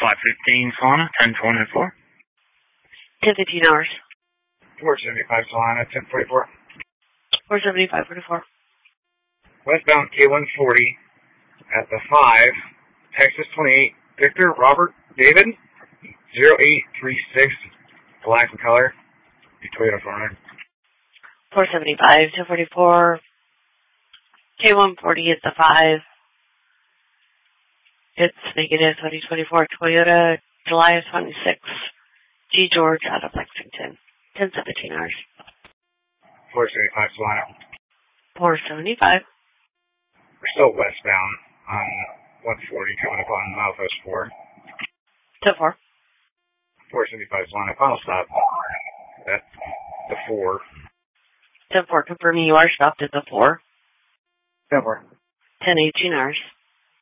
5:15 Solana, 10:24. 10:15 hours. 475 Solana, 10:44. 475:44. Westbound K140 at the 5, Texas 28, Victor Robert David, 0836, black in color, Toyota 400. 475, 1044. K140 at the 5. It's negative 2024 Toyota July 26. G. George out of Lexington. 10:17 hours. 475 Solana. 475. We're still westbound on 140 coming up on Milepost 4. 10-4. 475 Solana. Final stop. That's the 4. 10-4. Confirming you are stopped at the 4. 10-4. 10:18 hours.